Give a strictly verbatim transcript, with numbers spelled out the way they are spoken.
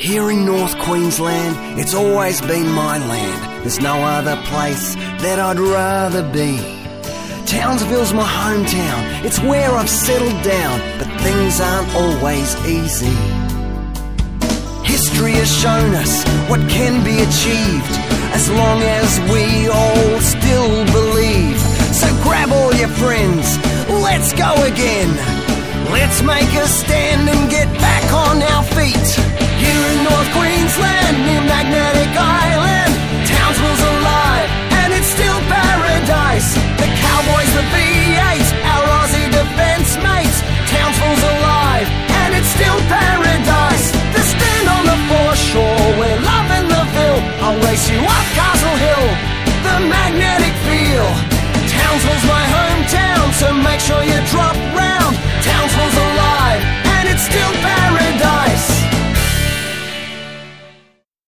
Here in North Queensland, it's always been my land. There's no other place that I'd rather be. Townsville's my hometown, it's where I've settled down, but things aren't always easy. History has shown us what can be achieved, as long as we all still believe. So grab all your friends, let's go again. Let's make a stand and get back on our feet.